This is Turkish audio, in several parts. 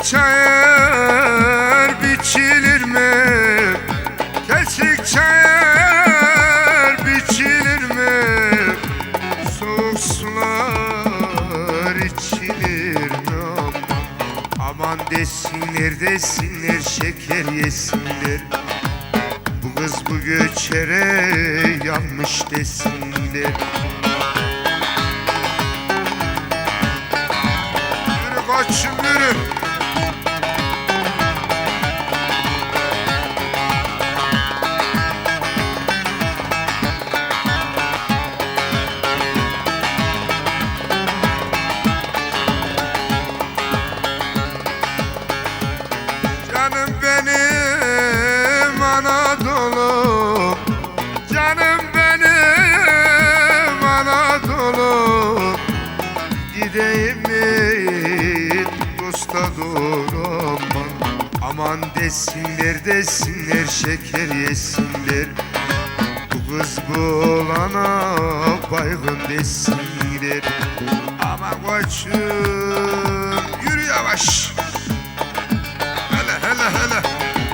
çayır biçilir mi? Kesik çayır biçilir mi? Soğuk sular içilir mi? Aman desinler desinler, şeker yesinler. Bu kız bu göçere yanmış desinler. Yürü koçum yürü. Canım benim Anadolu, canım benim Anadolu. Gideyim mi dosta doğru aman. Aman desinler desinler, şeker yesinler. Bu kız bu olana baygın desinler. Aman koçum yürü yavaş. Hele hele.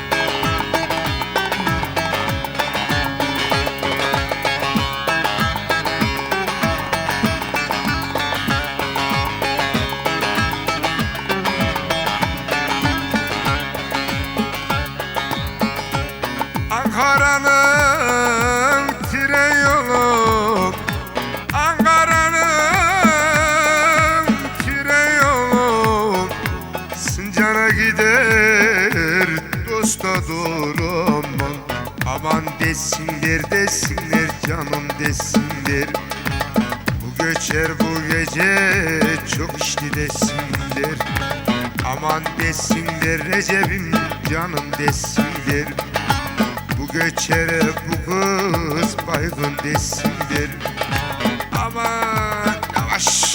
Ankara'nın tren yolu, Ankara'nın tren yolu Sincan'a gider dosta doğru aman. Aman desinler desinler, canım desinler. Bu göçer bu gece çok içti desinler. Aman desinler Recep'im canım desinler. Bu göçere bu kız baygın desinler. Aman yavaş.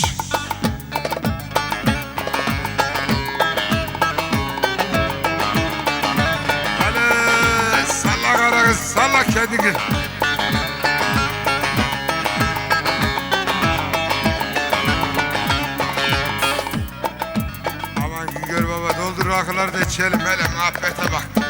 Hele salla kara kız, salla kendini. Aman Güngör baba doldur rakıları da içelim, hele muhabbete bak.